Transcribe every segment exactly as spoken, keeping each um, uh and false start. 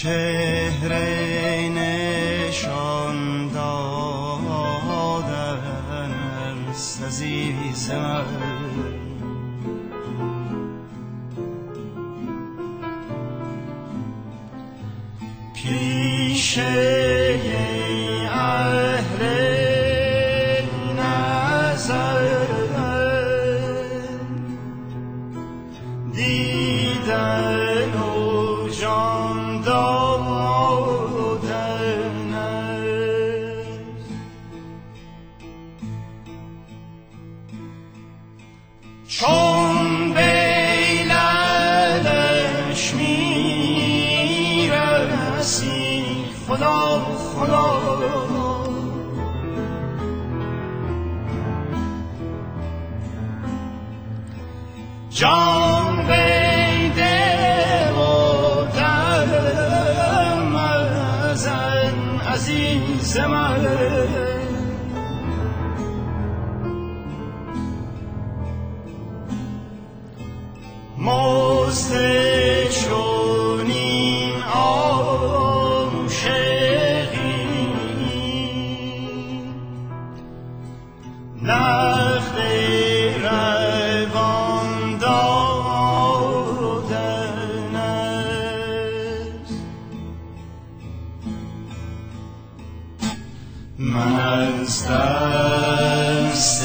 چهره نشان دادن است عزیز من، پیشه اهل نظر دیدن و جان دادن است. چون بیلالش میرسی خدا خدا، جان بیده و دم ازن عزیز من، مست چونین عاشقی نقد روان دادن است. من از دست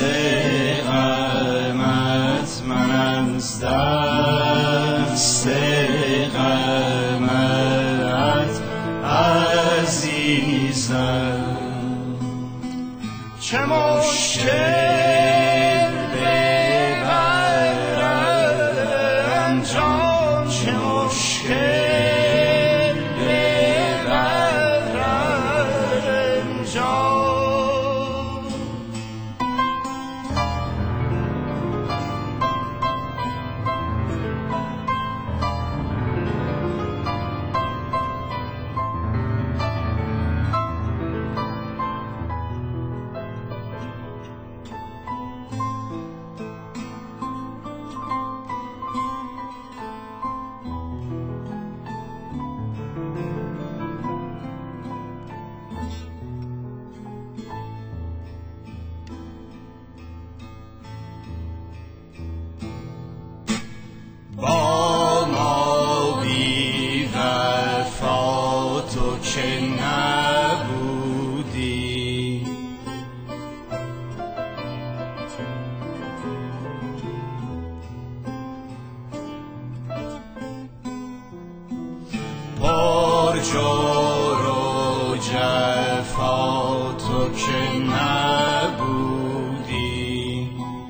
غمت، من از دست غمت عزیزم، چه مشکل ببرم جان، چه مشکل ببرم جان. با ما بی وفا تو که نبودی، پر جور و جفا تو که نبودی،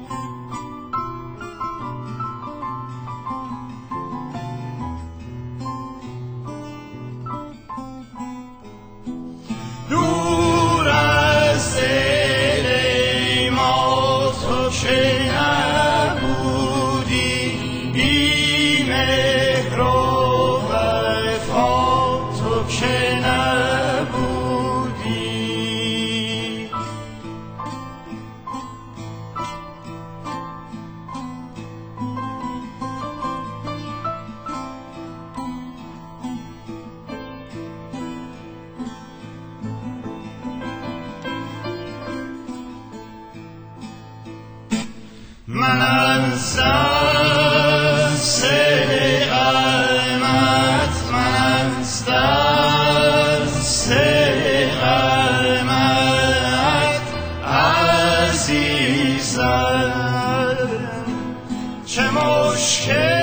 دور از دل ما تو که نبودی، بی مهر و وفا تو که نبودی. من از دست غمت، من از دست غمت عزیزم، چه مشکل